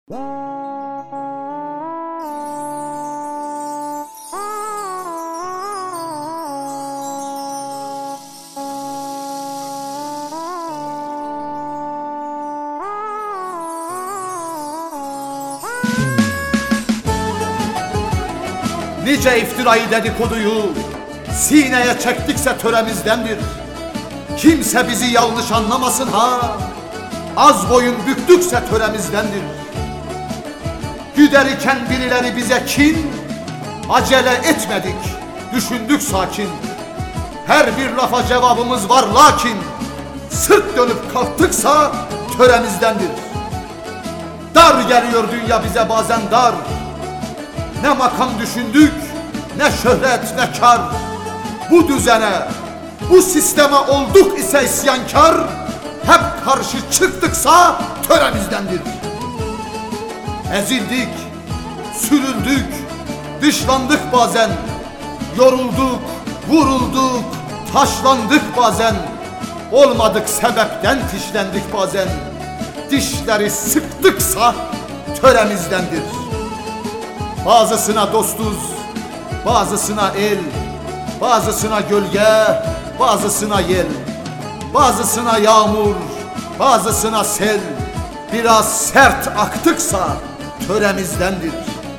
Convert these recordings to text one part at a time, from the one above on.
Nice iftirayı dedikoduyu sineye çektikse töremizdendir. Kimse bizi yanlış anlamasın ha, az boyun büktükse töremizdendir. Güder iken birileri bize kin, acele etmedik, düşündük sakin. Her bir lafa cevabımız var lakin, sırt dönüp kalktıksa töremizdendir. Dar geliyor dünya bize bazen dar, ne makam düşündük, ne şöhret, ne kar. Bu düzene, bu sisteme olduk ise isyankar, hep karşı çıktıksa töremizdendir. Ezildik, sürüldük, dışlandık bazen, yorulduk, vurulduk, taşlandık bazen. Olmadık sebepten dişlendik bazen, dişleri sıktıksa töremizdendir. Bazısına dostuz, bazısına el, bazısına gölge, bazısına yel, bazısına yağmur, bazısına sel. Biraz sert aktıksa töremizdendir.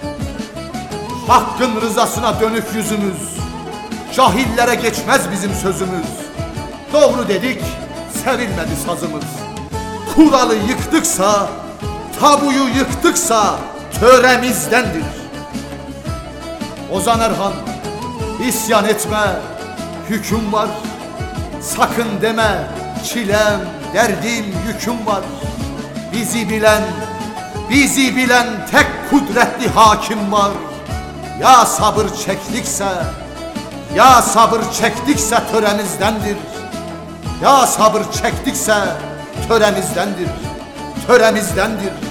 Hakkın rızasına dönük yüzümüz, cahillere geçmez bizim sözümüz. Doğru dedik, sevilmedi sazımız. Kuralı yıktıksa, tabuyu yıktıksa töremizdendir. Ozan Erhan, isyan etme, hüküm var. Sakın deme, çilem, derdim, yüküm var. Bizi bilen tek kudretli hakim var. Ya sabır çektikse töremizdendir. Ya sabır çektikse töremizdendir.